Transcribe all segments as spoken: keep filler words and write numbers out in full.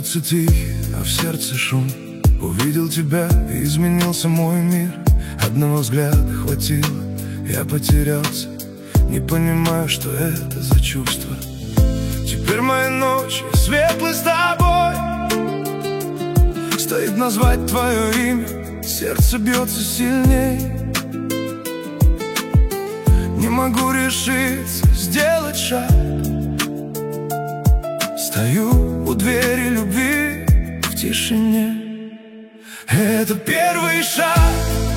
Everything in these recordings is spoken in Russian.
улице тихий, а в сердце шум. Увидел тебя, и изменился мой мир. Одного взгляда хватило, я потерялся. Не понимаю, что это за чувство. Теперь мои ночи светлы с тобой. Стоит назвать твое имя, сердце бьется сильней. Не могу решиться сделать шаг. Стою у двери любви в тишине. Это первый шаг,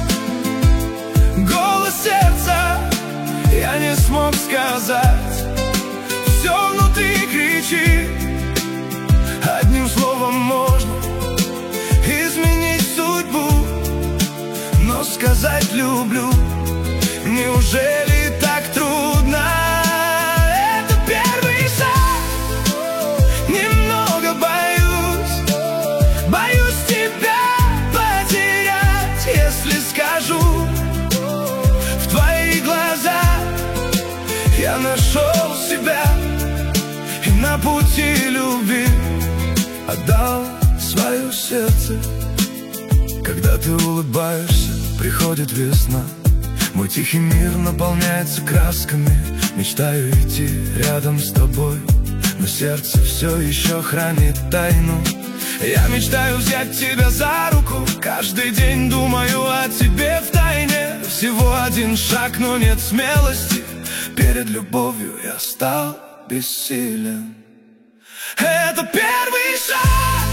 голос сердца. Я не смог сказать, все внутри кричит. Одним словом можно изменить судьбу, но сказать люблю неужели так трудно? Это первый шаг. Немного боюсь, боюсь тебя потерять. Если скажу, в твоих глазах я нашел себя, и на пути любви отдал свое сердце. Когда ты улыбаешься, приходит весна. Мой тихий мир наполняется красками. Мечтаю идти рядом с тобой, но сердце все еще хранит тайну. Я мечтаю взять тебя за руку, каждый день думаю о тебе втайне. Всего один шаг, но нет смелости. Перед любовью я стал бессилен. Это первый шаг,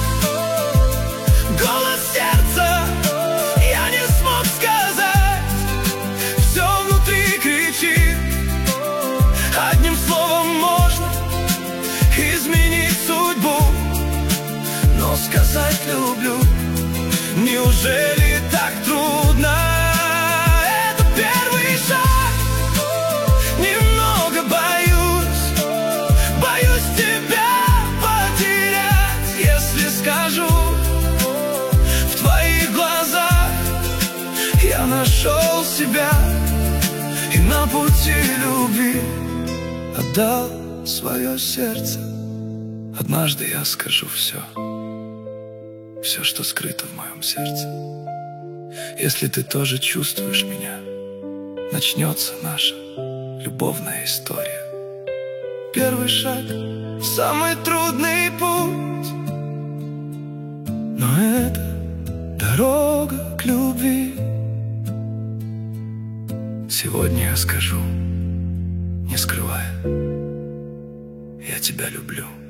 голос сердца. Я не смог сказать, все внутри кричит. Одним словом можно изменить судьбу, но сказать люблю неужели так трудно? Это первый шаг. Немного боюсь, боюсь тебя потерять. Если скажу, в твоих глазах я нашел себя, и на пути любви отдал свое сердце. Однажды я скажу все, все, что скрыто в моем сердце. Если ты тоже чувствуешь меня, начнется наша любовная история. Первый шаг — самый трудный путь, но это дорога к любви. Сегодня я скажу, не скрывая, я тебя люблю.